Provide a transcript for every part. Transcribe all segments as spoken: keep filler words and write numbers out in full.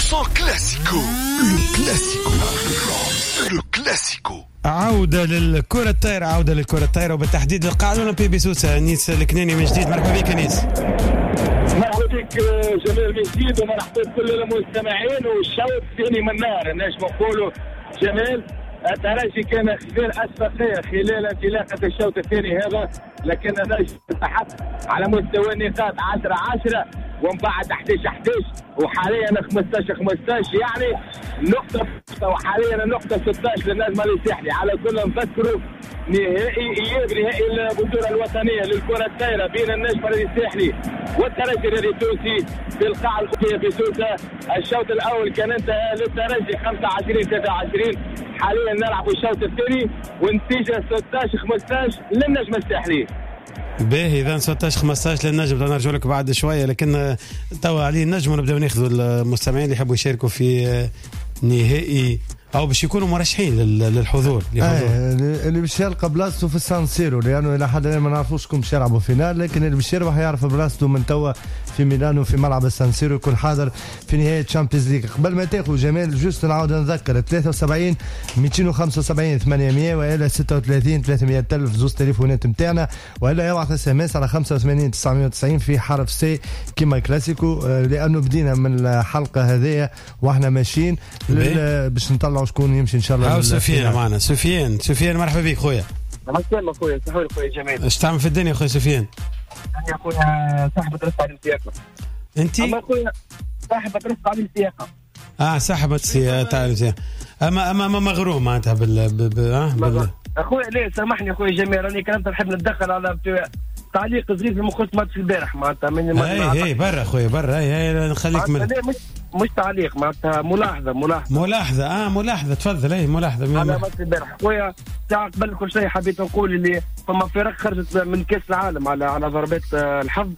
cent كلاسيكو. لو كلاسيكو لو كلاسيكو. عودة للكرة الطايرة، عودة للكرة الطايرة وبالتحديد القاعة الأولمبية بسوسة. نيس الكناني من جديد، مرحبا بك نيس. مرحبا بك جمال من جديد، ومرحبا بكل المستمعين. والشوط الثاني من النار نجم نقولوا جمال الترجي كان خلال أسفقية خلال انطلاقة الشوط الثاني هذا، لكن النجم تحت على مستوى النقاط عشرة عشرة ومن بعد أحد عشر أحد عشر وحاليا خمسطاش خمسطاش، يعني نقطة، وحاليا النقطة ستطاش للنجم الساحلي. على كل نذكروا نهائي إياب نهائي البطولة الوطنية للكرة الطايرة بين النجم الساحلي والترجي التونسي في القاعة الأولمبية في سوسة. الشوط الأول كان انتهى للترجي خمسة وعشرين ثلاثة وعشرين، حاليا نلعب الشوط الثاني والنتيجة ستطاش خمسطاش للنجم الساحلي. باهي اذا ستطاش خمسطاش للنجم، بدنا نرجع لك بعد شويه، لكن توا عليه النجم ونبداو ناخذوا المستمعين اللي يحبوا يشاركوا في نهائي او باش يكونوا مرشحين للحضور آه اللي باش يلقى بلاصته في السان سيرو، لانه الى حد الان ما نعرفوش كم باش يلعبوا فينال، لكن اللي باش يربح يعرف بلاصته من توا في ميلانو في ملعب السان سيرو، يكون حاضر في نهايه تشامبيونز ليج. قبل ما تاخذ جمال جوست نعاود نذكر ثلاثة وسبعين مئتين وخمسة وسبعين ثمانمئة والا ستة وثلاثين ثلاثمئة ألف زوز تليفونات نتاعنا، والا يبعث اس ام اس على خمسة وثمانين تسعمئة وتسعين في حرف سي كيما كلاسيكو، لانه بدينا من الحلقه هذه واحنا ماشيين باش نطلعوا شكون يمشي ان شاء الله. هاو سفيان معنا. سفيان سفيان مرحبا بك خويا. مرحبا خويا. صحوا خويا جميل. ايش تعمل في الدنيا خويا سفيان؟ انا خويا صاحب رفقه على السياقه. انت؟ اما خويا صاحب رفقه على السياقه. اه صاحب السياقه. اما اما مغروم معناتها بال بال اخويا. لا سامحني اخويا جميل، راني كنت نحب نتدخل على تعليق صغير في مخصص ماتش البارح معناتها من هاي هاي برا خويا برا. هاي نخليك من مش مش تعليق معناتها ملاحظه ملاحظه ملاحظه اه ملاحظه تفضل. اي ملاحظه على ماتش البارح خويا. ساعه قبل كل شيء حبيت نقول اللي فما فرق خرجت من كاس العالم على على ضربات الحظ،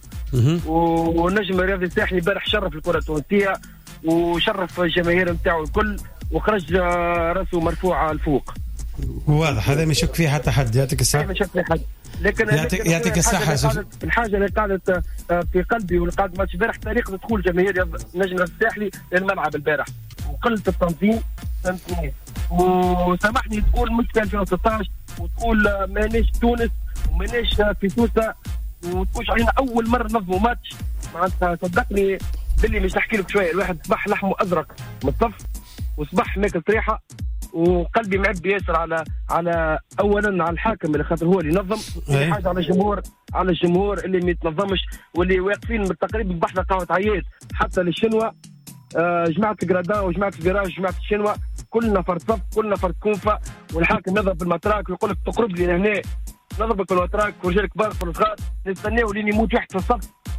ونجم الرياضي الساحلي البارح شرف الكره التونسيه وشرف الجماهير نتاعو الكل، وخرج راسه مرفوع الفوق. واضح هذا ما يشك فيه حتى حد. يعطيك الصحه. ما يشك فيه حد، لكن يعطيك يعطيك الصحه. الحاجه اللي قعدت في قلبي واللي قعدت ماتش البارح طريقه دخول جماهير النجم الساحلي للملعب البارح وقله التنظيم، فهمتني. وسامحني تقول مش في ألفين وستطاش وتقول مانيش تونس ومانيش في سوسه وتقولش علينا اول مره نظموا ماتش معناتها. صدقني باللي مش نحكي لك شويه، الواحد صباح لحمه ازرق من الصف وصباح ماكل طريحه، وقلبي معبي ياسر على على اولا على الحاكم اللي خاطر هو اللي ينظم، ثاني حاجه على الجمهور على الجمهور اللي ما يتنظمش واللي واقفين بالتقريب بحث قهوه عياد حتى للشنوه. آه جماعه الجرادان وجماعه الفيراج وجماعه الشنوه كلنا فرد صف كلنا فرد كونفه، والحاكم يضرب بالمتراك ويقول لك تقرب لي لهنا نضربك بالمتراك ورجال كبار والصغار نستناو لين يموت واحد في الصف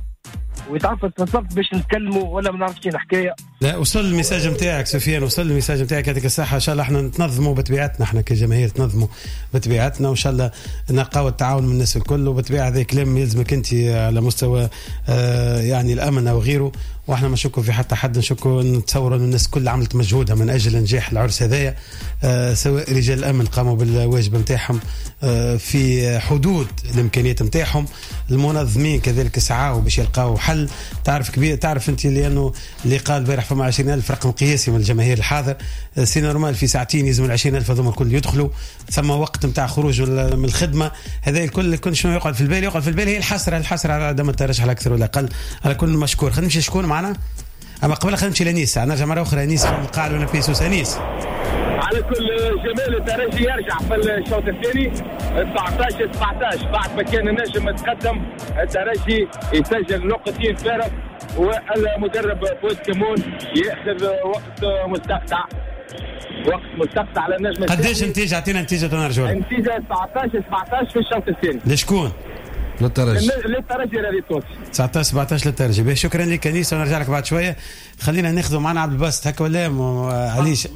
ويتعفص في الصف باش نتكلموا ولا ما نعرفش حكايه. لا وصل الميساج نتاعك سفيان، وصل الميساج نتاعك. يعطيك الصحه. ان شاء الله احنا نتنظموا بطبيعتنا، احنا كجماهير تنظموا بطبيعتنا، وان شاء الله نلقاو التعاون من الناس الكل. وبطبيعه هذا كلام يلزمك انت على مستوى آه يعني الامن او غيره، واحنا ما نشكوا في حتى حد. نشكوا نتصور ان الناس كلها عملت مجهودها من اجل نجاح العرس هذايا، آه سواء رجال الامن قاموا بالواجب نتاعهم آه في حدود الامكانيات نتاعهم، المنظمين كذلك سعاوا باش يلقاو حل. تعرف كبير تعرف انت لانه اللي قال البارح فما عشرين ألف رقم قياسي من الجماهير الحاضر، سي نورمال في ساعتين يلزم العشرين ألف هذوما الكل يدخلوا، ثم وقت نتاع خروج من الخدمه. هذا الكل كل شنو يقعد في البال يقعد في البال هي الحسره الحسره على عدم الترشح على اكثر ولا اقل. على كل مشكور. خلينا نمشي شكون معنا. اما قبل خلينا نمشي لنيس، نرجع مره اخرى نيس في القاعه الاولمبيه سوسه. نيس على كل جمال الترجي يرجع في الشوط الثاني تسعطاش سبعطاش بعد ما كان النجم متقدم الترجي يسجل نقطتين فارق، والمدرب فوز كمون ياخذ وقت مستقطع وقت مستقطع على النجم. قديش النتيجه؟ اعطينا نتيجه ونرجع. النتيجه تسعطاش سبعطاش في الشوط الثاني. لشكون؟ للترجي. للترجي الرياضي التونسي. تسعطاش سبعطاش للترجي. باهي شكرا لك كنيس، ونرجع لك بعد شويه. خلينا ناخذوا معنا عبد الباسط هكا ولا عليش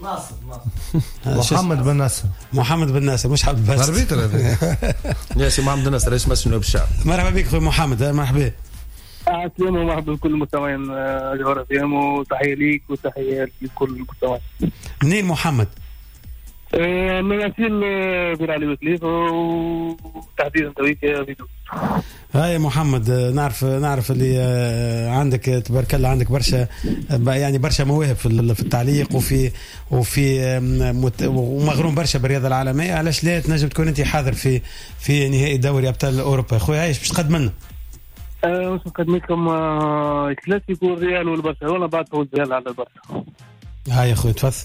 ناصر محمد بن ناصر محمد بن ناصر مش عبد الباسط اربيتر هذا يا سي محمد بن ناصر رئيس مجلس النواب الشعب. مرحبا بك خويا محمد. مرحبا. السلام ومرحبا بكل المستمعين جوهر فيهم، وتحيه ليك وتحيه لكل المستمعين. منين محمد؟ مياسين بن علي وسليف وتحديدا تويك يا فيديو. هاي محمد، نعرف نعرف اللي عندك تبارك الله عندك برشا يعني برشا مواهب في في التعليق وفي وفي ومغروم برشا بالرياضه العالميه. علاش لا تنجم تكون انت حاضر في في نهائي دوري ابطال اوروبا؟ خويا عايش باش تقدم لنا؟ أه باش نقدم لكم الكلاسيكو الريال والبرشلونه بعد فوز الريال على البرشا. هاي يا خويا تفضل.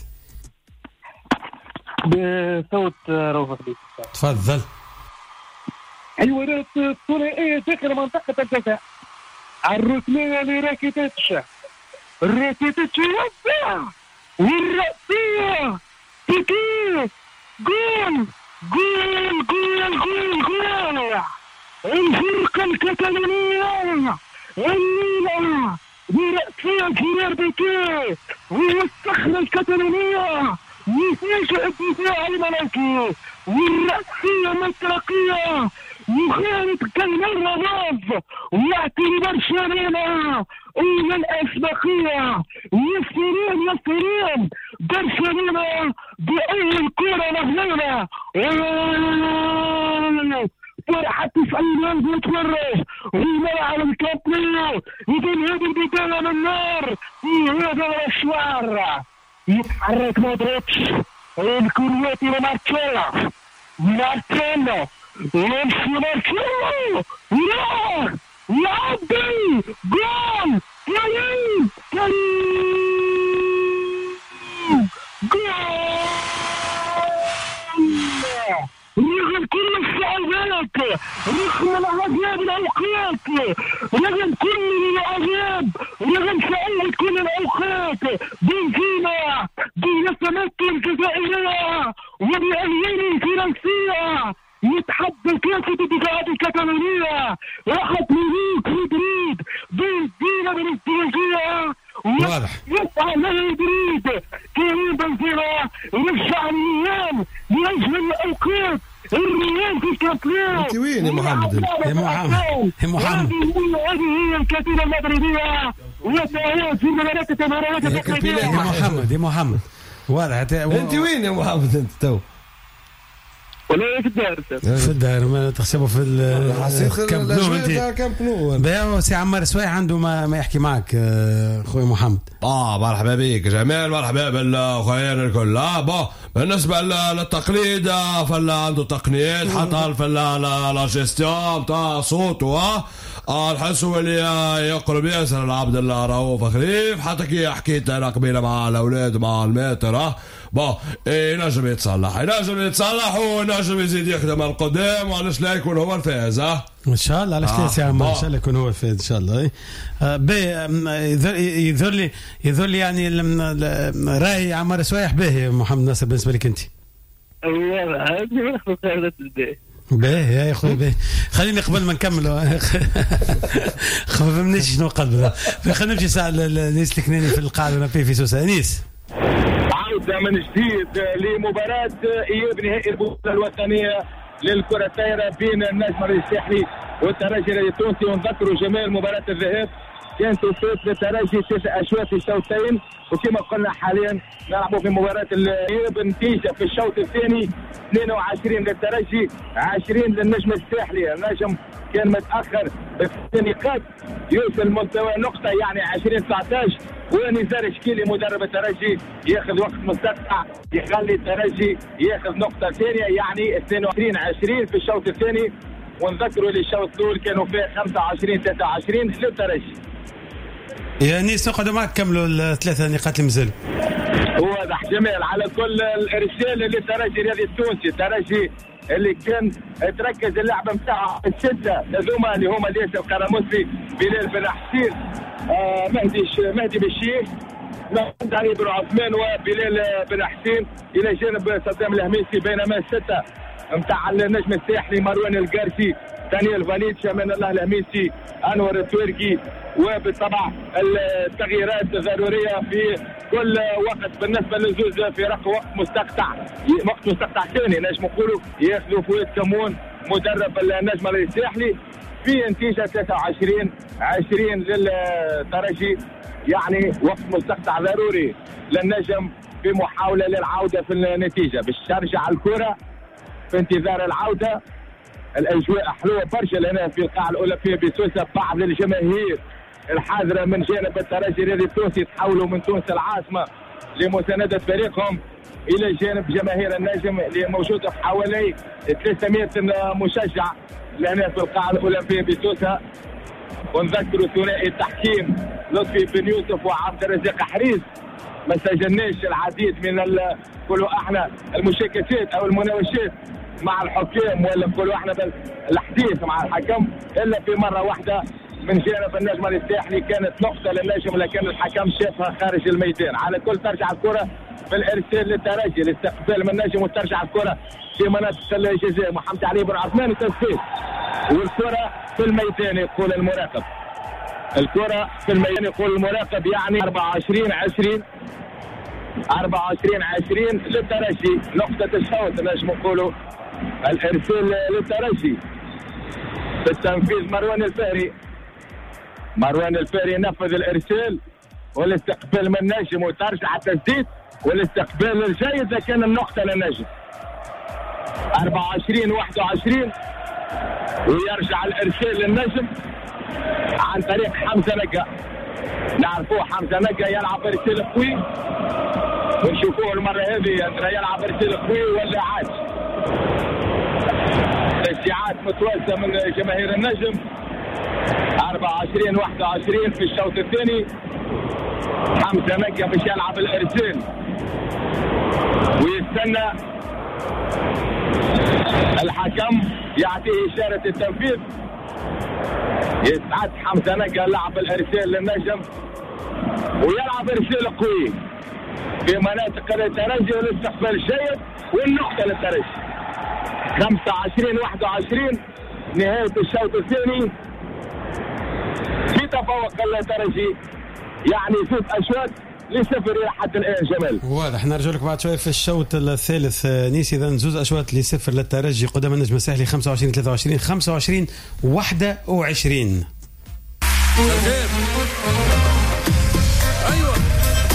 بصوت روفة خليل. تفضل. الحوارات الثنائية داخل منطقة الجزاء. الركنية لراكيتيتش. راكيتيتش يوزع. والرأسية. بيكي. جول. جول جول جول جول. الفرقة الكتالونية. الليلة. برأسية جيرار بيكي. والصخرة الكتالونية. يفاجئ الدفاع الملكي والرأسية المطلقية يخالط كالمرة راف ويعطي برشلونة أولى الأسبقية. يسيرون يسيرون برشلونة بأول كرة مهمة. فرحة تسعين وتفرج والملعب الكابريو يقول هذه البداية من النار في هذا الأشوار. يتحرك مودريتش الكرواتي لمارتشيلو مارتينو يمشي مارتينو لا يعدي جول كريم كريم جول رغم كل الصعوبات رغم العذاب الأوقات رغم كل العذاب رغم صعوبة كل الأوقات بنزيما بنسمات الجزائرية وبأليين فرنسية يتحدى كافة الدفاعات الكتالونية. واحد مليك مدريد بنزيما من الدرجية واضح يسعى لمدريد كريم بنزيما يرجع الريال لأجل الأوقات. الريال في الكامبيون. انت وين يا محمد؟ يا محمد يا محمد هذه هي الكتيبة المدريدية وسيعود في مباريات التمارين التقليدية. يا محمد يا محمد واضح. انت وين يا محمد انت تو؟ ولا في الدار في الدار ما تحسبوا في الكامب نو. باهي سي عمار سوايع عنده ما, ما يحكي معك خويا محمد. اه مرحبا بك جمال، مرحبا بالاخوين الكل. اه بون بالنسبه للتقليد فلا عنده تقنيات حتى في لا جيستيون تاع صوته. اه نحسوا اللي يقرب ياسر لعبد الله رؤوف خليف حتى كي حكيت انا قبيله مع الاولاد مع الماتر. اه بون ينجم يتصلح ينجم يتصلح ونجم يزيد يخدم القدام وعلاش لا يكون هو الفائز. اه ان شاء الله علاش لا سي عمار ان شاء الله يكون هو الفائز ان شاء الله. يظهر لي يظهر لي يعني راي عمار سوايح باهي محمد ناصر بالنسبه لك انت. ايوه هذه قاعده الباهي باهي يا اخوي باهي. خليني قبل ما نكمل ما فهمنيش شنو قلب. خلينا نمشي ساعه لنيس الكناني في القاعده ونبي في سوسه. انيس عودة من جديد لمباراة إياب نهائي البطولة الوطنية للكرة الطايرة بين النجم الساحلي والترجي التونسي. ونذكروا جمال مباراة الذهاب كانت تفوت للترجي تسع أشواط في الشوطين، وكما قلنا حاليا نلعبوا في مباراة الإياب. نتيجة في الشوط الثاني اثنين وعشرين للترجي عشرين للنجم الساحلي. النجم كان متأخر بنقاط يوصل مستوى نقطة يعني عشرين تسعة عشر. ونزار شكيلي مدرب الترجي ياخذ وقت مستقطع يخلي الترجي ياخذ نقطة ثانية يعني اثنين وعشرين عشرين في الشوط الثاني. ونذكروا اللي الشوط الأول كانوا فيه خمسة وعشرين ثلاثة وعشرين للترجي. يا نيس نقعدوا معك كملوا الثلاثة نقاط اللي مازالوا. واضح جمال على كل الرسالة للترجي الرياضي التونسي. الترجي اللي كان تركز اللعبة نتاعها الستة هذوما اللي هما الياس القراموسي بلال بن حسين آه مهدي مهدي بالشيخ محمد علي بن عثمان وبلال بن حسين الى جانب صدام الهميسي. بينما الستة نتاع النجم الساحلي مروان القارسي دانيال فاليتش امان الله الهميسي انور التويركي. وبالطبع التغييرات ضروريه في كل وقت بالنسبه للزوز فرق وقت مستقطع وقت مستقطع ثاني نجم نقولوا ياخذوا فؤاد كمون مدرب النجم الساحلي في نتيجه ثلاثة وعشرين عشرين للترجي يعني وقت مستقطع ضروري للنجم في محاولة للعودة في النتيجة باش ترجع الكرة في انتظار العودة. الأجواء حلوة برشا هنا في القاعة الأولى في بسوسة. بعض الجماهير الحاذرة من جانب الترجي الرياضي التونسي تحولوا من تونس العاصمة لمساندة فريقهم إلى جانب جماهير النجم اللي موجودة في حوالي ثلاثمائة مشجع لهنا في القاعة الأولى في بسوسة. ونذكروا ثنائي التحكيم لطفي بن يوسف وعبد الرزاق حريز ما سجلناش العديد من نقولوا احنا المشاكسات او المناوشات مع الحكام ولا نقولوا احنا بالحديث مع الحكم الا في مره واحده من جانب النجم الساحلي كانت نقطه للنجم لكن الحكم شافها خارج الميدان. على كل ترجع الكره بالارسال للترجي الاستقبال من النجم وترجع الكره في مناطق الجزاء. محمد علي بن عثمان التسديد والكره في الميدان يقول المراقب. الكرة في الميدان يقول المراقب يعني أربعة وعشرين عشرين أربعة وعشرين عشرين للترجي. نقطة الشوط نجم نقولوا الارسال للترجي بالتنفيذ مروان الفهري. مروان الفهري نفذ الارسال والاستقبال من النجم وترجع التسديد والاستقبال الجيد لكن النقطة للنجم. أربعة وعشرين واحد وعشرين ويرجع الارسال للنجم عن طريق حمزة نقا. نعرفوه حمزة نقا يلعب ارسال قوي ونشوفوه المرة هذه يلعب ارسال قوي ولا عاد. تشجيعات متوازنة من جماهير النجم. أربعة وعشرين واحد وعشرين في الشوط الثاني. حمزة نقا باش يلعب الارسال ويستنى الحكم يعطيه إشارة التنفيذ. يسعد حمزة نقا لعب الارسال للنجم ويلعب ارسال قوي في مناطق الترجي والاستقبال جيد والنقطة للترجي. خمسة وعشرين واحد وعشرين نهاية الشوط الثاني في تفوق الترجي يعني ست أشواط لصفر إلى حد الآن. جمال واضح. نرجع لك بعد شوي في الشوط الثالث نيسي. إذا زوز أشواط لصفر للترجي قدام النجم الساحلي. خمسة وعشرين ثلاثة وعشرين خمسة وعشرين واحد وعشرين. أيوة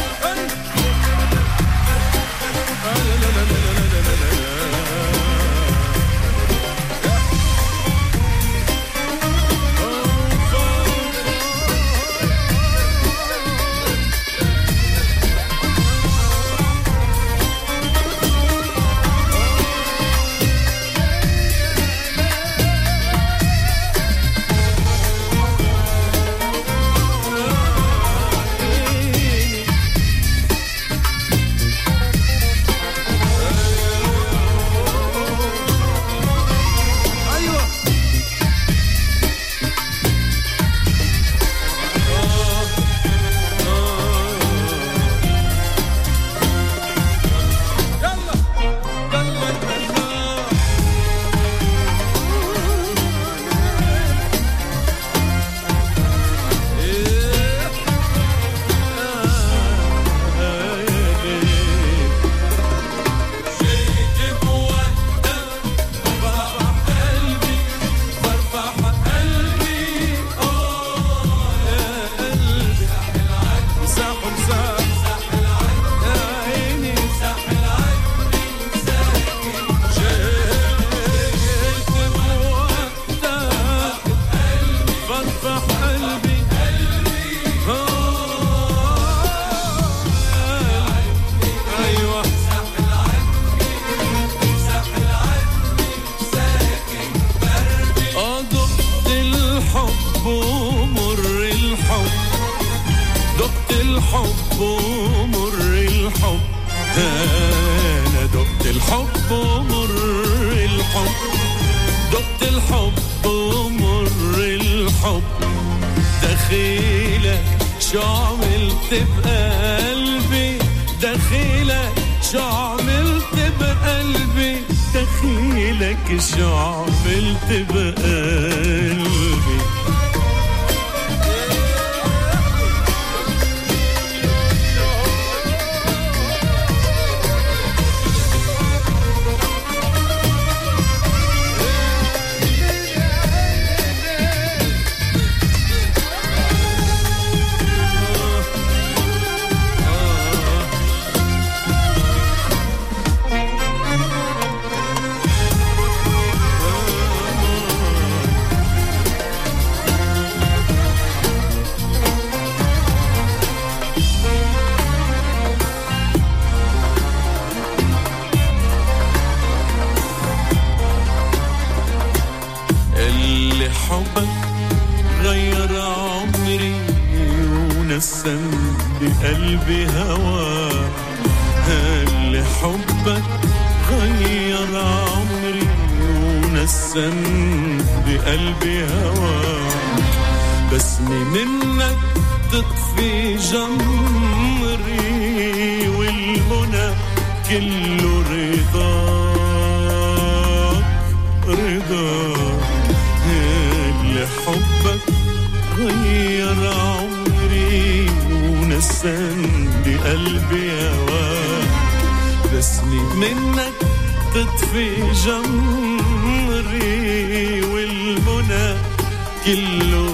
الحب ومر الحب، أنا دقت الحب ومر الحب، دقت الحب ومر الحب، دخيلك شو عملت بقلبي، دخيلك شو عملت بقلبي، دخيلك شو عملت بقلبي. بقلبي هواك اللي حبك غير عمري ونسم بقلبي هواك بسمة منك تطفي جمري والمنى كله رضاك رضاك اللي حبك غير عمري ونسم بقلبي هواك بسمة منك تطفي جمري والمنى كله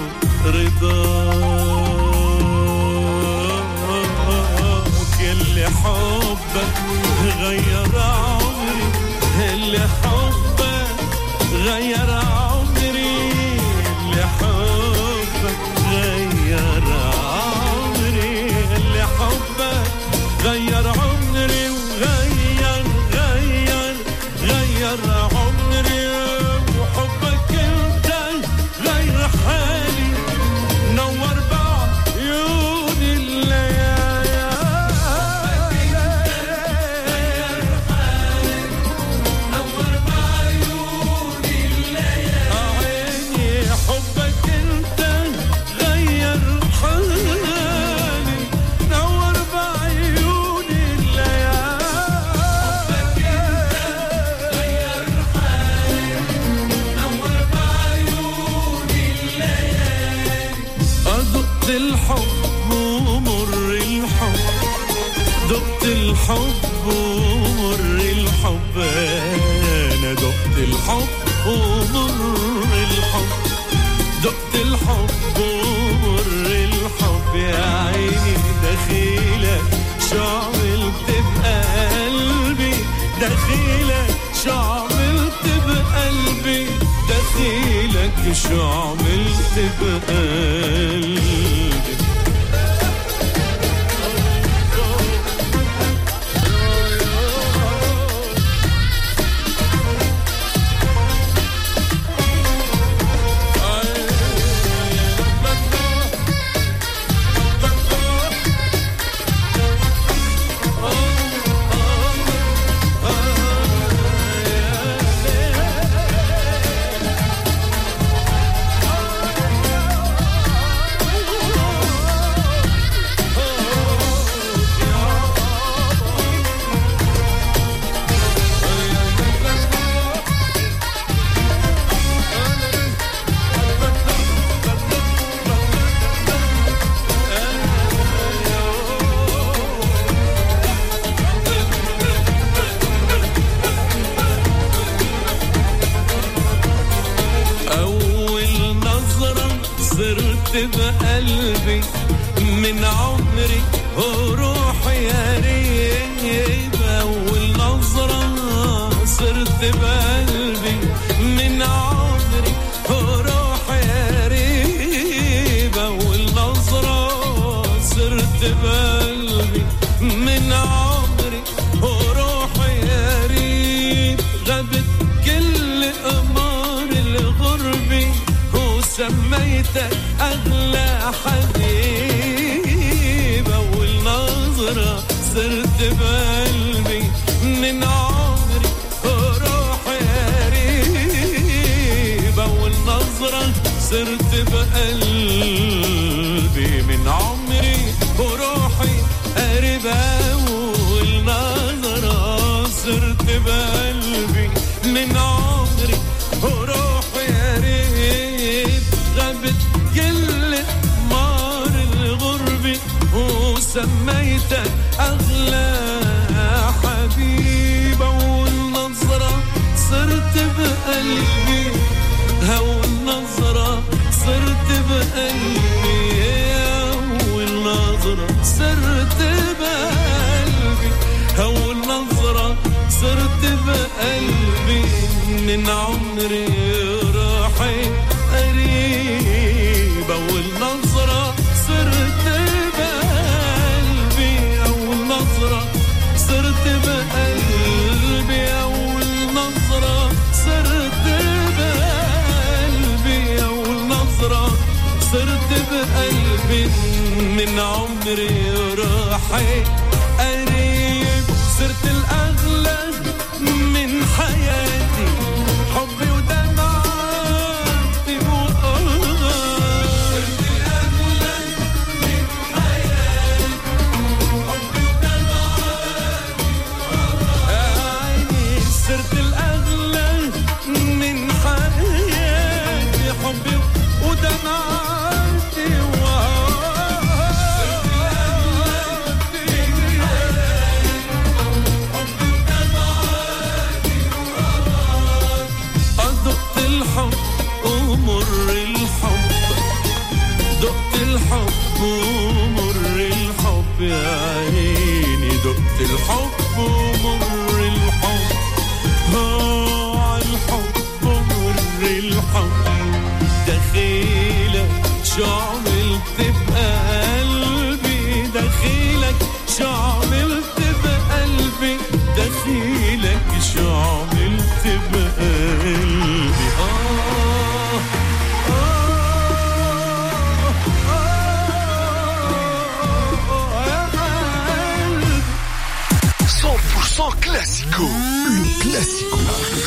رضاك اللي حبك غير عمري اللي حبك غير عمري اللي حبك غير عمري اللي حبك غير عمري وغير غير غير عمري وحبك انت غير حالي نور بعيون الليالي غير حالي نور بعيون الليالي عيني حبك انت غير حالي نور بعيون الليالي حبك انت غير حالي نور بعيون الليالي أدقت الحب ومر الحب دقت الحب ومر الحب أنا دقت الحب ومر الحب دقت الحب ومر الحب يا عيني دخيلك شو عملت بقلبي دخيلك شو عملت بقلبي دخيلك شو عملت بقلبي بقلبي من عمري وروحي يا ريت أول نظرة صرت بقلبي من عمري وروحي يا ريت أول نظرة صرت بقلبي من عمري وروحي يا ريت غابت كل قمر الغربي وسميتك أغلى حبيب أول نظرة صرت بقلبي من عمري وروحي قريب أول نظرة صرت بقلبي من عمري وروحي قريب أول نظرة صرت بقلبي من عمري وروحي قريب غابت كل مار الغربة وسميتك أغلى حبيب أول نظرة صرت بقلبي أول نظرة صرت بقلبي أول نظرة صرت بقلبي أول نظرة صرت بقلبي من عمري راحي قريب أول نظرة صرت بقلبي أول نظرة صرت بقلبي أول نظرة صرت بقلبي أول نظرة صرت بقلبي من عمري راحي روحي قريب صرت الأغلى من حياتي حبي ودمعتي وقلبي صرت الأغلى من حياتي حبي ودمعتي وقلبي صرت الأغلى من حياتي حبي ودمعتي أدقت الحب ومر الحب دقت الحب ومر الحب يا عيني دقت الحب ومر الحب ها الحب ومر الحب دخيلك شو عملت بقلبي دخيلك شو عملت بقلبي دخيلك شو عملت بقلبي آه cent pour cent classico. Le classico.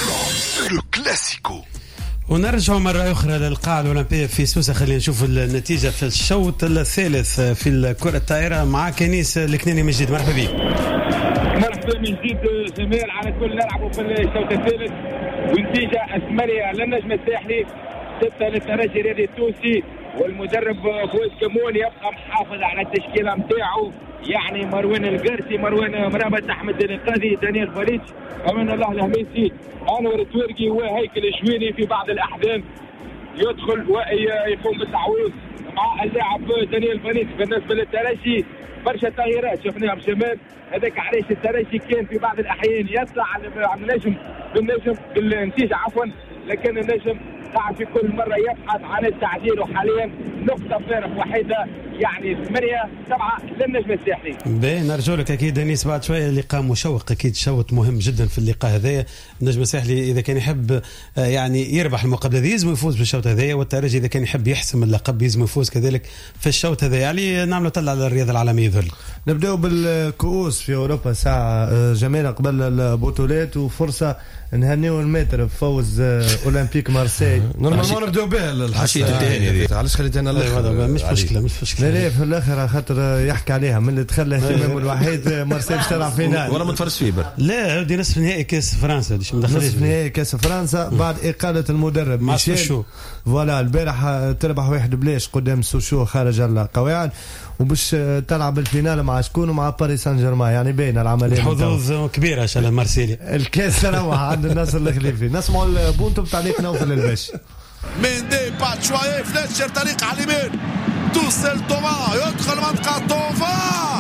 Le classico. ونرجع مرة أخرى للقاعة الأولمبية في سوسة. خلينا نشوف النتيجة في الشوط الثالث في الكرة الطائرة مع كنيس الكناني من جديد. مرحبا بك. مرحبا من جديد جمال. على كل نلعبوا في الشوط الثالث ونتيجة ثمانية للنجم الساحلي ستة للترجي الرياضي التونسي والمدرب فوز كمون يبقى محافظ على التشكيلة متاعه يعني مروان القرسي مروان مرابط أحمد القاضي دانيال فاليتش أمان الله الهميسي أنور التويرقي وهيكل الشويني في بعض الأحيان يدخل ويقوم بالتعويض مع اللاعب دانيال فاليتش. بالنسبة للترجي برشا تغييرات شفناها بشمال هذاك علاش الترجي كان في بعض الأحيان يطلع على النجم بالنجم بالنتيجة عفوا لكن النجم قاعد في كل مرة يبحث عن التعديل وحاليا نقطة فارق وحيدة يعني ثمانية سبعة للنجم الساحلي. باهي نرجو لك أكيد أنيس بعد شوية لقاء مشوق أكيد شوط مهم جدا في اللقاء هذايا. النجم الساحلي إذا كان يحب يعني يربح المقابلة هذه يلزم يفوز بالشوط هذايا والترجي إذا كان يحب يحسم اللقب يلزم يفوز كذلك في الشوط هذايا. يعني نعملوا طلع على الرياضة العالمية ذل. نبدأ بالكؤوس في أوروبا ساعة جميلة قبل البطولات وفرصة نهنيو المتر بفوز أولمبيك مارسي. نورمالمون نبداو به الحشيه الثانيه علاش خليتنا الاخر مش مشكله مش مشكله لا في الاخر خاطر يحكي عليها من اللي تخلى اهتمامه الوحيد مارسي باش تلعب فينال ولا ما تفرج فيه بر لا دي نصف نهائي كاس فرنسا ديش مدخلين نصف نهائي كاس فرنسا بعد اقاله المدرب ميشيل فوالا البارح تربح واحد بلاش قدام سوشو خارج القواعد وباش تلعب الفينال مع شكون مع باريس سان جيرمان يعني باين العمليه حظوظ كبيره ان شاء الله مارسيليا الكاس روح عند الناس الخليفي. نسمعوا البونتو بتاعليك نوفل الباش ميندي باتشواي فليتشر طريق على اليمين توصل توما يدخل منطقة توفا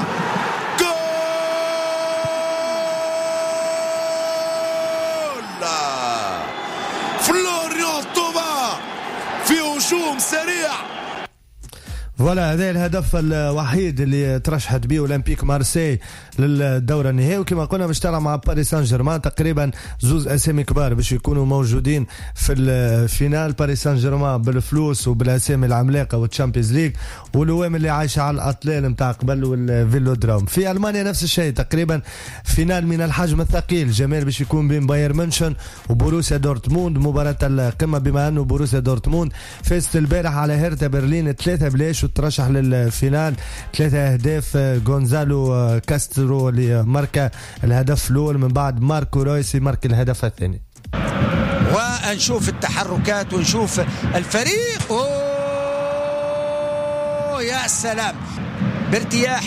جول فلوريان توما في هجوم سريع. فوالا هذا الهدف الوحيد اللي ترشحت به اولمبيك مارسي للدوره النهائيه وكما قلنا باش تلعب مع باريس سان جيرمان تقريبا زوز اسامي كبار باش يكونوا موجودين في الفينال. باريس سان جيرمان بالفلوس وبالاسامي العملاقه والتشامبيونز ليغ والوام اللي عايشه على الاطلال نتاع قبل والفيلودروم. في المانيا نفس الشيء تقريبا فينال من الحجم الثقيل جمال باش يكون بين بايرن ميونخ وبوروسيا دورتموند مباراه القمه بما انه بوروسيا دورتموند فازت البارح على هيرتا برلين ثلاثة بلاش وترشح للفينال. ثلاثة اهداف غونزالو كاسترو اللي ماركا الهدف الاول من بعد ماركو رويسي مارك الهدف الثاني. ونشوف التحركات ونشوف الفريق اوه يا سلام بارتياح.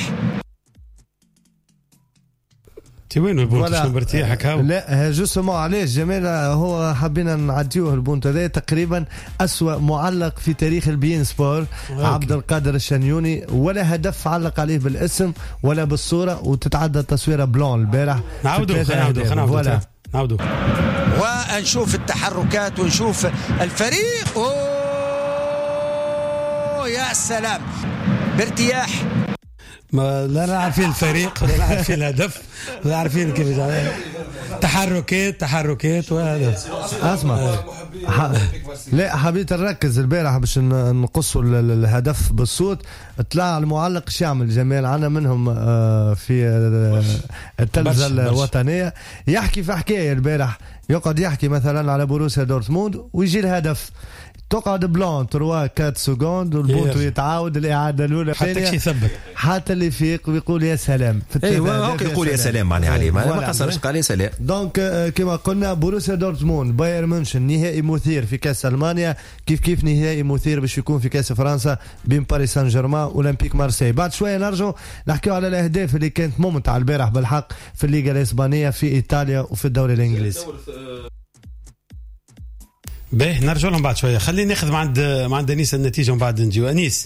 وين البونت شنو بارتياحك هاو؟ لا جوستومون علاش جمال هو حبينا نعديوه البونت هذا تقريبا أسوأ معلق في تاريخ البين سبور عبد القادر الشنيوني ولا هدف علق عليه بالاسم ولا بالصوره وتتعدى التصويره بلون البارح. نعاودوا نعاودوا نعاودوا نعاودوا ونشوف التحركات ونشوف الفريق اوه يا سلام بارتياح. ما لا لا عارفين الفريق ولا عارفين الهدف ولا عارفين كيف تحركات تحركات وهدف. اسمع ح... لا حبيت نركز البارح باش نقصوا الهدف بالصوت. طلع المعلق ايش يعمل جمال عنا منهم في التلفزه الوطنيه يحكي في حكايه البارح، يقعد يحكي مثلا على بوروسيا دورتموند ويجي الهدف تقعد بلان ثلاثة أربعة سكوند والبوتو يتعاود الإعادة الأولى حتى كي يثبت حتى اللي يفيق ويقول يا سلام. ايوه يقول يا سلام معني عليه ما قصرش قال يا سلام. دونك كما قلنا بوروسيا دورتموند بايرن مونشن نهائي مثير في كاس ألمانيا، كيف كيف نهائي مثير باش يكون في كاس فرنسا بين باريس سان جيرمان واولمبيك مارسيل. بعد شويه نرجع نحكيو على الاهداف اللي كانت ممتعه البارح بالحق في الليغا الاسبانيه في ايطاليا وفي الدوري الانجليزي. باهي نرجع لهم بعد شويه. خلينا ناخذ مع عند مع عند انيس النتيجه ومن بعد نجيو. انيس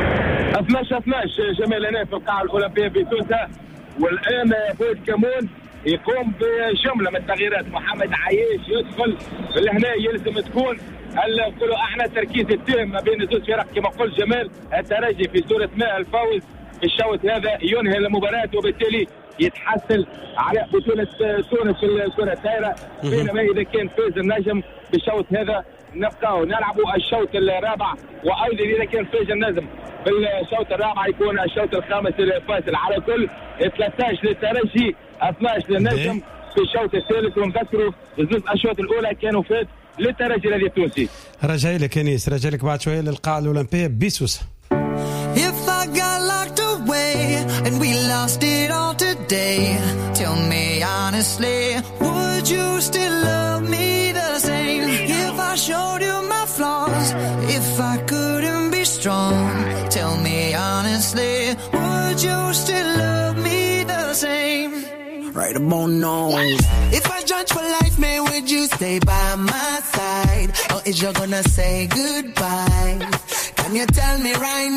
اثناش اثناش جمال هنا في القاعه الاولمبيه في تونس، والان بود كمون يقوم بجمله من التغييرات. محمد عايش يدخل لهنا، يلزم تكون نقولوا احنا تركيز التام ما بين زوج فرق كما قلت جمال. الترجي في صوره ماء الفوز في الشوط هذا ينهي المباراه وبالتالي يتحصل على بطولة تونس في الكرة الطايرة، بينما إذا كان فاز النجم بالشوط هذا نبقاو نلعبوا الشوط الرابع، وأيضا إذا كان فاز النجم بالشوط الرابع يكون الشوط الخامس الفاصل. على كل ثلاثة عشر للترجي اثناش للنجم في الشوط الثالث. ونذكروا زوج الأشواط الأولى كانوا فات للترجي الذي التونسي. رجعي لك أنيس، رجعي لك بعد شوية للقاعة الأولمبية بسوسة. If I got locked away and we lost it all today, tell me honestly, would you still love me the same? If I showed you my flaws, if I couldn't be strong, tell me honestly, would you still love me the same? Right about now. If I judge for life, man, would you stay by my side? Or is you gonna say goodbye? Can you tell me right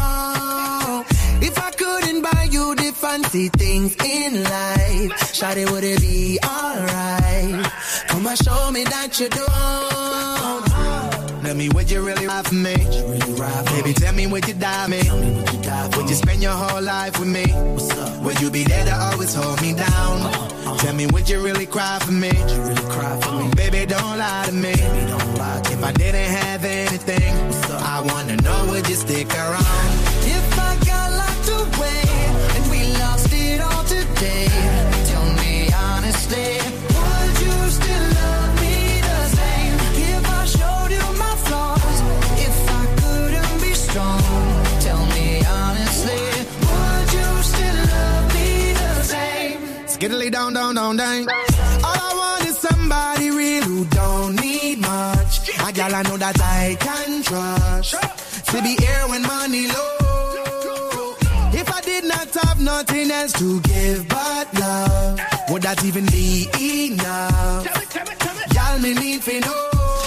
now? If I couldn't buy you the fancy things in life, shawty, would it be alright? Come and show me that you don't. Tell me, would you really ride for me? Baby, tell me, would you die me? Would you spend your whole life with me? Would you be there to always hold me down? Tell me, would you really cry for me? Baby, don't lie to me. If I didn't have anything, I wanna know, would you stick around? If I got locked away and we lost it all today, tell me honestly, would you still love me the same? If I showed you my flaws, if I couldn't be strong, tell me honestly, would you still love me the same? Skiddly down, down, down, down. All I want is somebody real who don't need much. A girl I know that I can trust. To be here when money low. If I did not have nothing else to give but love, would that even be enough? Y'all me need for know.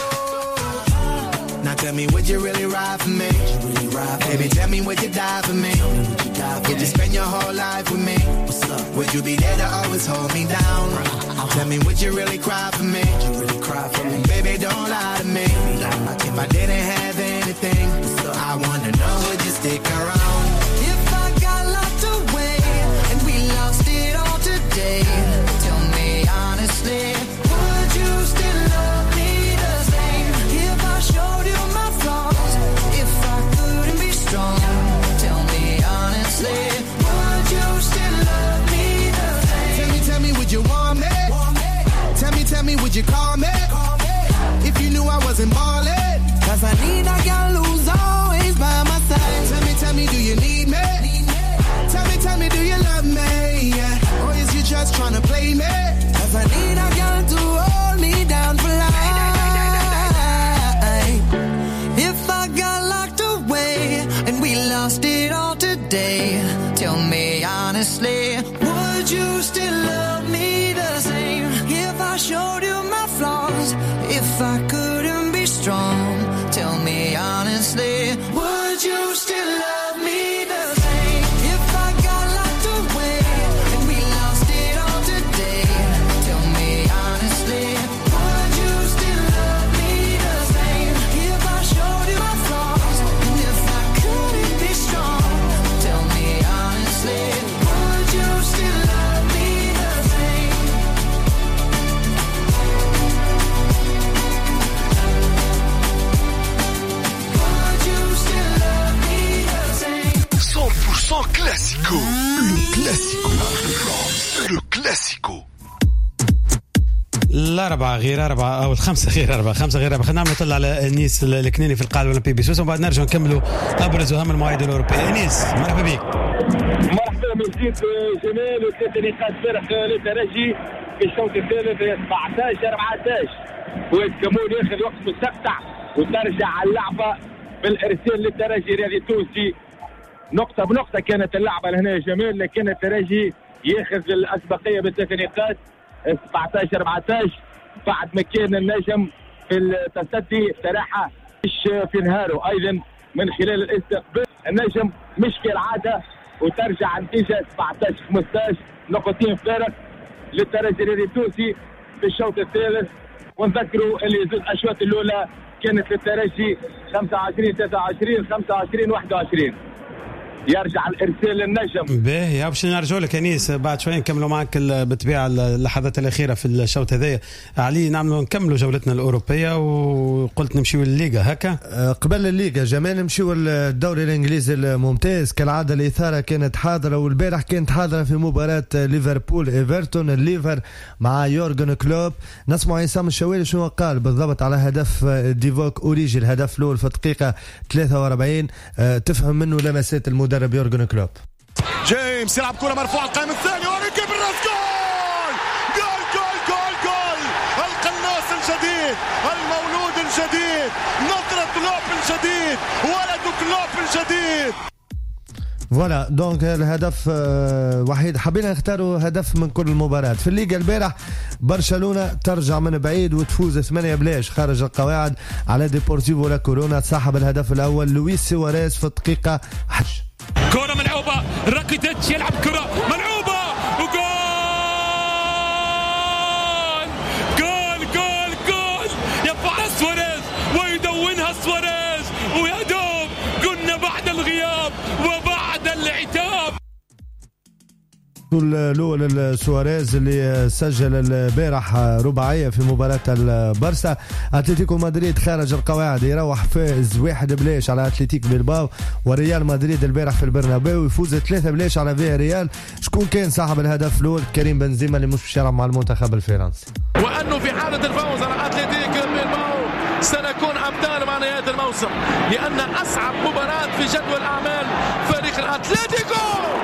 Now tell me, would you really ride for me? Baby, tell me, would you die for me? Would you spend your whole life with me? Would you be there to always hold me down? Tell me, would you really cry for me? Baby, don't lie to me. If I didn't have anything, I wanna know, would you stick around? If I got locked away and we lost it all today, tell me honestly, would you still love me the same? If I showed you my flaws, if I couldn't be strong, tell me honestly, would you still love me the same? Tell me, tell me, would you want me? Tell me, tell me, would you call me? If you knew I wasn't ballin', cause I need a girl who's always by my side. Tell me, tell me, do you need me? Tell me, tell me, do you love me? Yeah. Or is you just tryna play me? Cause I need a girl to hold me down for life. If I got locked away and we lost it all today, tell me honestly, would you still love me the same? If I showed you my flaws, if I couldn't be strong, tell me honestly, would you still love me the same? If I got locked away and we lost it all today, tell me honestly, would you still love me the same? If I showed you my flaws, and if I couldn't be strong, tell me honestly, كلاسيكو. الأربعة غير أربعة أو الخمسة غير أربعة خمسة غير أربعة. خلينا نطلع على نيس الكنيني في القاعة الأولمبية بسوس وبعد نرجع نكملوا أبرز وأهم المواعيد الأوروبية. نيس مرحبا بك. مرحبا من جديد جمال. وثلاثة نقاط فرق للترجي في الشوط الثالث سبعطاش أربعطاش. واد كمون ياخذ وقت مستقطع وترجع على اللعبة بالإرسال للترجي الرياضي التونسي. نقطة بنقطة كانت اللعبة لهنا يا جمال، لكن الترجي ياخذ الأسبقية بثلاث نقاط سبعطاش أربعطاش بعد ما كان النجم في التصدي صراحة مش في نهاره. أيضا من خلال الاستقبال النجم مش كالعادة وترجع النتيجة سبعطاش خمسطاش نقطتين فارق للترجي الرياضي التونسي في الشوط الثالث. ونذكروا اللي زوج الأشواط الأولى كانت للترجي خمسة وعشرين ثلاثة وعشرين خمسة وعشرين واحد وعشرين. يرجع الارسال للنجم. باهي باش نرجعوا لك انيس بعد شويه نكملوا معك بالطبيعه اللحظات الاخيره في الشوط هذايا. علي نعملوا نكملوا جولتنا الاوروبيه وقلت نمشيو للليغا هكا قبل الليغا جمال نمشيو للدوري الانجليزي الممتاز. كالعاده الاثاره كانت حاضره والبارح كانت حاضره في مباراه ليفربول ايفرتون. الليفر مع يورغن كلوب. نسمع عصام الشوالي شنو قال بالضبط على هدف ديفوك اوريجي الهدف الاول في الدقيقه ثلاثة وأربعين. تفهم منه لمسات المدرب مدرب يورغن كلوب. جيمس يلعب كرة مرفوعة القائم الثاني وركب الراس. جول جول جول جول جول. القناص الجديد المولود الجديد نظرة كلوب الجديد ولد كلوب الجديد. فوالا دونك الهدف وحيد حبينا نختاروا هدف من كل المباريات في الليغا. البارح برشلونة ترجع من بعيد وتفوز ثمانية بلاش خارج القواعد على ديبورتيفو لا كورونا. صاحب الهدف الأول لويس سواريز في الدقيقة أحد عشر. كرة ملعوبة راكيتيتش يلعب كرة ملعوبة وجول جول جول جول. يرفعها سواريز ويدونها سواريز ويا دوب قلنا بعد الغياب وبعد العتاب. الأول سواريز اللي سجل البارح رباعية في مباراة البارسا. أتلتيكو مدريد خارج القواعد يروح فاز واحد بلاش على أتلتيك بلباو. وريال مدريد البارح في البرنابيو يفوز ثلاثة بلاش على فيا ريال. شكون كان صاحب الهدف الأول؟ كريم بنزيما اللي مش بيلعب مع المنتخب الفرنسي. وأنه في حالة الفوز على أتلتيك بلباو سنكون أبطال مع نهاية الموسم، لأن أصعب مباراة في جدول أعمال فريق الأتلتيكو.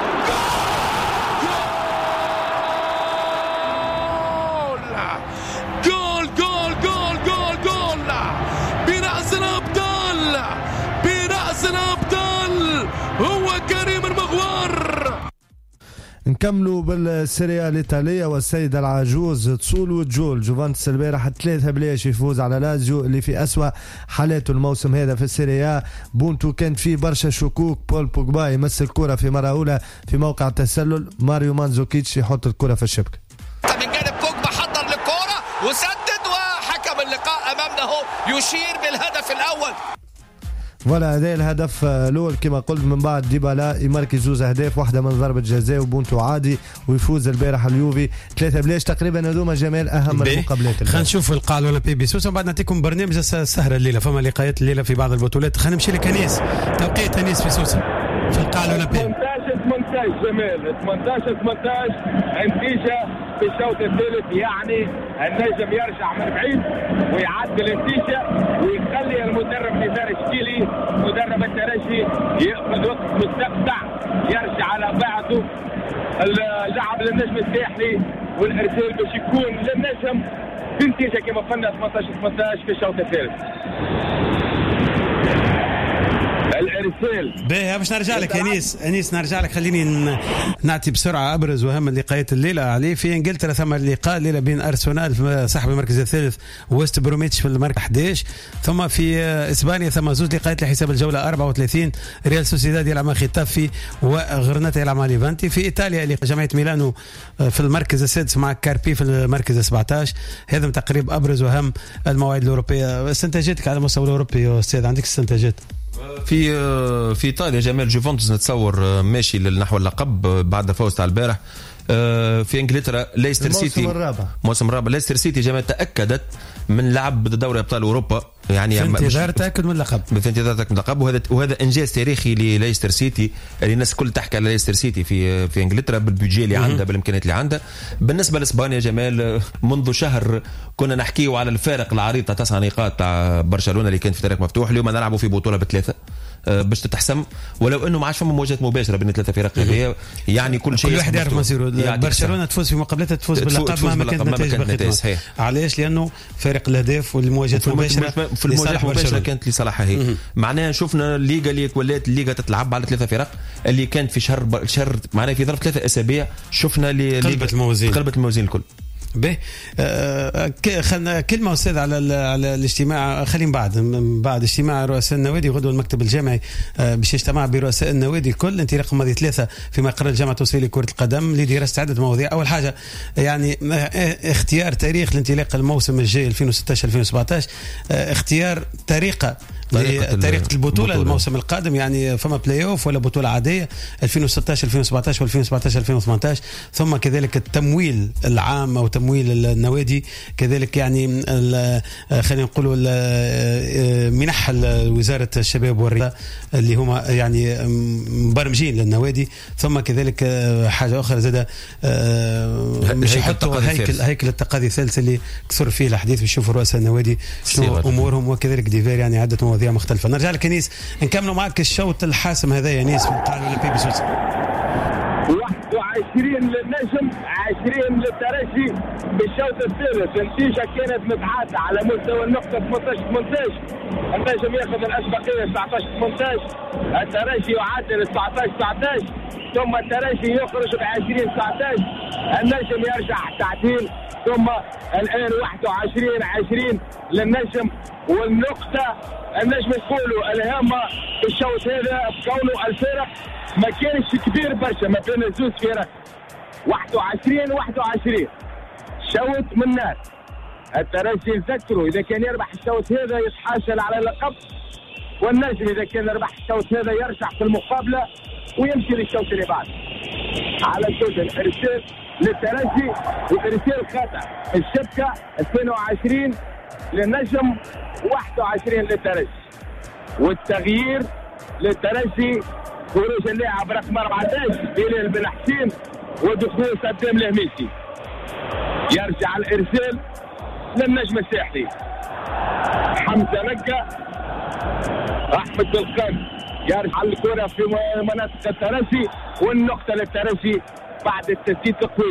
نكملوا بالسيريا الإيطالية والسيدة العجوز تصول وتجول. جوفانتس البارح ثلاثة بلاش يفوز على لازيو اللي في أسوأ حالاته الموسم هذا في السيريا. بونتو كان فيه برشا شكوك. بول بوجبا يمس الكرة في مرة أولى في موقع التسلل. ماريو مانزوكيتش يحط الكرة في الشبكة. من جانب بوجبا حضر للكرة وسدد وحكم اللقاء أمامنا يشير بالهدف الأول. ولا هذا الهدف الأول كما قلت. من بعد ديبالا يماركي زوز أهداف واحدة من ضربة جزاء وبونتو عادي ويفوز البارح اليوفي ثلاثة بلاش. تقريبا هذوما جمال أهم المقابلات. خلينا نشوف القاعة الأولمبية بسوس وبعد نعطيكم برنامج السهرة الليلة. فما لقاءات الليلة في بعض البطولات. خلينا نمشي لكنيس توقيت تنيس في سوسة في القاعة الأولمبية. ثمانية عشر ثمانية عشر جمال ثمانية عشر ثمانية عشر النتيجة في الشوط الثالث. يعني النجم يرجع من بعيد ويعدل النتيجة ويخلي المدرب نزار الشكيلي مدرب الترجي ياخذ وقت مستقطع يرجع على بعضه اللعب للنجم الساحلي والارسال باش يكون للنجم بنتيجة كما قلنا ثمانية عشر ثمانية عشر في الشوط الثالث. الارسال باهي باش نرجع لك انيس انيس نرجع لك. خليني نعطي بسرعه ابرز واهم اللقاءات الليله. عليه في انجلترا ثم اللقاء الليله بين ارسنال صاحب المركز الثالث ويست بروميتش في المركز أحد عشر. ثم في اسبانيا ثم زوج لقاءات لحساب الجوله أربعة وثلاثين. ريال سوسيداد يلعب مع ختافي وغرناطه يلعب مع ليفانتي. في ايطاليا اللي جمعيه ميلانو في المركز السادس مع كاربي في المركز سبعة عشر. هذا تقريبا ابرز واهم المواعيد الاوروبيه. استنتاجاتك على المستوى الاوروبي يا استاذ؟ عندك استنتاجات؟ في في ايطاليا جمال جوفنتوس نتصور ماشي نحو اللقب بعد فوز تاع البارح. في انجلترا ليستر سيتي الموسم الرابع موسم الرابع ليستر سيتي جمال تاكدت من لعب ضد دوري ابطال اوروبا يعني في انتظار تاكد من اللقب في انتظار تاكد من اللقب وهذا وهذا انجاز تاريخي لليستر سيتي اللي الناس الكل تحكي على ليستر سيتي في في انجلترا بالبودجي اللي عندها بالامكانيات اللي عندها. بالنسبه لاسبانيا جمال منذ شهر كنا نحكيو على الفارق العريض تاع تسع نقاط تاع برشلونه اللي كانت في تاريخ مفتوح. اليوم نلعبوا في بطوله بثلاثه باش تتحسم ولو انه ما عادش فما مواجهات مباشره بين ثلاثه فرق هذه يعني كل شيء كل واحد يعرف مصيره. برشلونه تفوز في مقابلتها تفوز باللقب مهما كانت النتائج. علاش؟ لانه فارق الاهداف والمواجهات المباشره في المواجهات المباشره كانت لصالحها هي. معناها شفنا الليغا اللي ولات الليغا تتلعب على ثلاثه فرق اللي كانت في شهر شهر معناها في ظرف ثلاثه اسابيع شفنا اللي قلبت الموازين قلبت الموازين الكل. به آه خلنا كلمه استاذ على على الاجتماع. خلينا بعد من بعد اجتماع رؤساء النوادي غدوه المكتب الجامعي آه باش يجتمع برؤساء النوادي الكل انطلاقا ماضي ثلاثه في مقر الجامعه التونسيه لكره القدم لدراسه عده مواضيع. اول حاجه يعني اختيار تاريخ لانطلاق الموسم الجاي ألفين وستة عشر ألفين وسبعة عشر آه اختيار طريقه طريقة, طريقة البطولة الموسم القادم يعني فما بلاي اوف ولا بطولة عادية ألفين وستة عشر ألفين وسبعة عشر وألفين وسبعة عشر ألفين وثمانية عشر ثم كذلك التمويل العام أو تمويل النوادي كذلك يعني خلينا نقولوا منح وزارة الشباب والرياضة اللي هما يعني مبرمجين للنوادي ثم كذلك حاجة أخرى زادة مش يحطوا هيكل هيكل التقاضي الثالث اللي كثر فيه الحديث بيشوفوا رؤساء النوادي شنو أمورهم وكذلك ديفير يعني عدة مواضيع مختلفة. نرجع لك انيس نكملوا معك الشوط الحاسم هذا يا انيس في القاعة الأولمبية بسويسرا. واحد وعشرين للنجم عشرين للترجي بالشوط الثالث. النتيجة كانت متعادلة على مستوى النقطة ثمانية عشر ثمانية عشر. النجم ياخذ الأسبقية تسعة عشر ثمانية عشر. الترجي يعادل تسعة عشر تسعة عشر ثم الترجي يخرج ب عشرين تسعة عشر. النجم يرجع تعديل ثم الآن واحد وعشرين عشرين للنجم والنقطة النجم يقولوا الهامة في الشوط هذا بكونه الفرق ما كانش كبير برشا ما بين الزوز فرق. واحد وعشرين واحد وعشرين شوط من نار. الترجي يذكروا إذا كان يربح الشوط هذا يتحاشل على اللقب والنجم إذا كان يربح الشوط هذا يرجع في المقابلة ويمشي للشوط اللي بعده. على كل الإرسال للترجي وإرسال خطأ الشبكة اثنين وعشرين للنجم واحد وعشرين للترجي والتغيير للترجي خروج اللاعب رقم أربعة عشر بلال بن حسين ودخول صدام الهميسي. يرجع الإرسال للنجم الساحلي حمزة نقة أحمد بالقن يرجع الكرة في مناطق الترجي والنقطة للترجي بعد التسديد القوي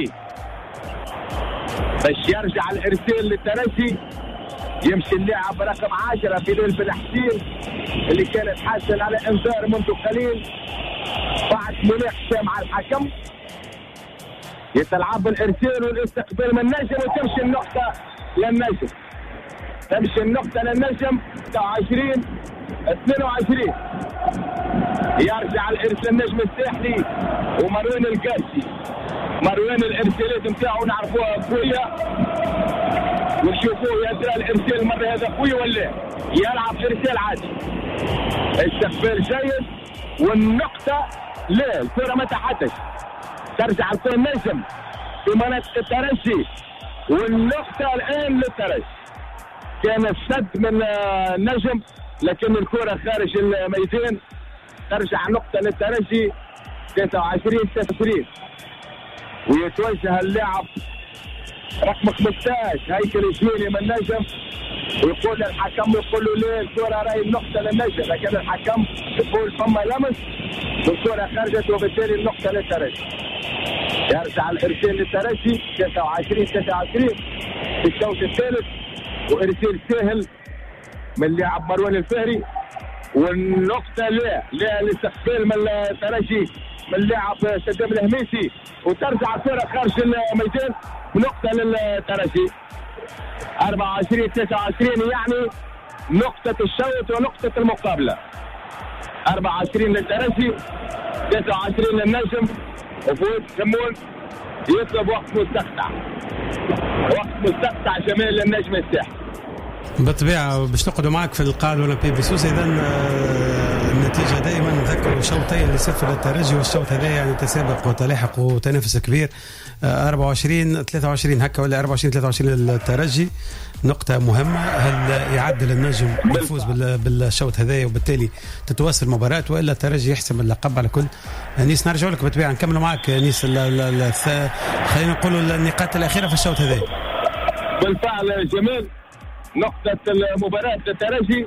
باش يرجع الإرسال للترجي. يمشي اللاعب رقم عشرة بلال بن حسين اللي كانت حاصل على انذار منذ قليل بعد مناقشه مع الحكم. يتلعب الارسال والاستقبال من النجم وتمشي النقطه للنجم. تمشي النقطه للنجم تسعة وعشرين اثنين وعشرين. يرجع الارسال النجم الساحلي ومروان القاسي. مروان الارسالات نتاعو نعرفوها قويه ونشوفوه يا ترى الارسال مره هذا قوي ولا يلعب ارسال عادي. استقبال جيد والنقطه لا الكره ما تحتش. ترجع الكره النجم في مناطق الترجي والنقطه الان للترجي. كان السد من النجم لكن الكره خارج الميدان. ترجع نقطه للترجي تسعة وعشرين تسعة وعشرين ويتوجه اللاعب رقم خمسة عشر هيكل الجويني من النجم ويقول الحكم يقول له لا الكره راهي النقطه للنجم لكن الحكم يقول فما لمس والكره خرجت وبالتالي النقطه للترجي. يرجع الارسال للترجي تسعة وعشرين تسعة وعشرين في الشوط الثالث وارسال سهل من لاعب مروان الفهري والنقطه لا لا الاستقبال من الترجي من لاعب صدام الهميسي وترجع الكره خارج الميدان ونقطه للترجي. أربعة وعشرين تسعة وعشرين يعني نقطة الشوط ونقطة المقابلة. أربعة وعشرين للترجي تسعة وعشرين للنجم وفوز شمون يطلب وقت مستقطع. وقت مستقطع شمال للنجم الساحلي. بالطبيعه باش نقعدوا معك في القاعه الاولمبيه بسوسه. اذا النتيجه دائما نذكروا شوطين لصفر للترجي، والشوط هذا يعني تسابق وتلاحق وتنافس كبير. أربعة وعشرين ثلاثة وعشرين هكا ولا أربعة وعشرين ثلاثة وعشرين للترجي، نقطة مهمة. هل يعدل النجم ويفوز بالشوط هذايا وبالتالي تتواصل المباراة، وإلا الترجي يحسم اللقب على كل؟ نيس نرجع لك بالطبيعة، نكملوا معك نيس. خلينا نقولوا النقاط الأخيرة في الشوط هذايا. بالفعل جميل، نقطة المباراة للترجي،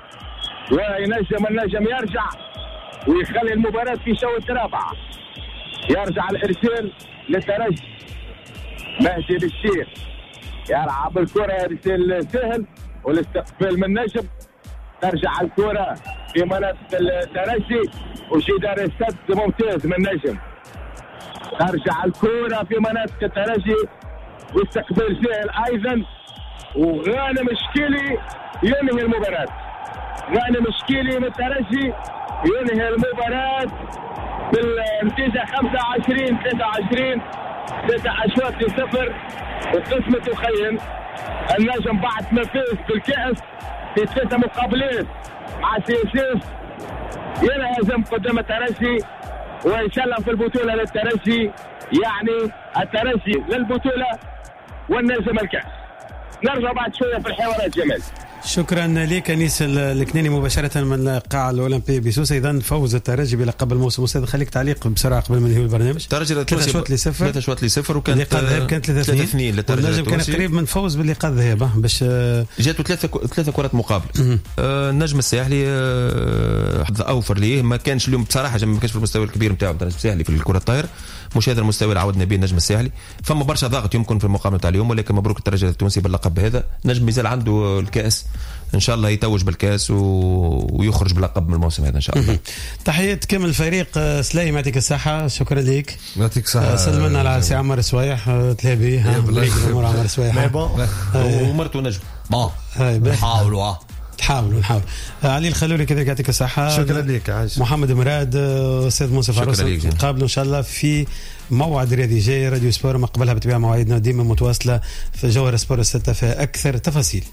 وينجم النجم يرجع ويخلي المباراة في شوط رابع. يرجع الإرسال للترجي، مهدي بالشيخ يلعب الكرة، إرسال سهل والاستقبال من نجم. ترجع الكرة في منطقة الترجي وجدار السد ممتاز من نجم. ترجع الكرة في منطقة الترجي واستقبال سهل أيضا، وغانم شكيلي ينهي المباراة. غانم شكيلي من الترجي ينهي المباراة بالنتيجة خمسة وعشرين ثلاثة وعشرين، ثلاثة أشواط لصفر. وقسمة خير النجم بعد ما فاز بالكأس في ثلاثة مقابلات مع سياسيس ينهزم قدام الترجي ويسلم في البطولة للترجي. يعني الترجي للبطولة والنجم الكأس. نرجع بعد شوية في الحوارات جمال. شكرا لك انيس الكناني مباشره من القاعه الاولمبيه بسوسه. اذا فوز الترجي بلقب الموسم. استاذ خليك تعليق بسرعه قبل ما ننهي البرنامج. الترجي ثلاثة شوط لصفر ثلاثة شوط لصفر وكانت لقاء الذهاب كانت ثلاثة اثنين والنجم كان قريب من فوز باللقاء الذهاب باش جاته ثلاثه ثلاثه كرات مقابله. آه النجم الساحلي آه اوفر ليه، ما كانش اليوم بصراحه ما كانش في المستوى الكبير نتاعو النجم الساحلي في الكره الطايره، مش هذا المستوى اللي عودنا به النجم الساحلي. فما برشا ضغط يمكن في المقابله تاع اليوم، ولكن مبروك الترجي التونسي باللقب هذا. نجم مازال عنده الكاس، ان شاء الله يتوج بالكاس و... ويخرج باللقب من الموسم هذا ان شاء الله. تحيات كامل الفريق. سليم يعطيك الصحه، شكرا لك. يعطيك الصحه. سلمنا على سي عمر سوايح تلابي امور عمر سوايح ومرته نجم. نحاولوا نحاولوا نحاول. علي الخلولي كذلك يعطيك الصحه. شكرا لك. محمد مراد، استاذ منصف عروس، نقابلوا ان شاء الله في موعد رياضي جاي. راديو سبور ما قبلها بتبيع مواعيدنا ديما متواصله في جوهر سبور الستة في اكثر تفاصيل.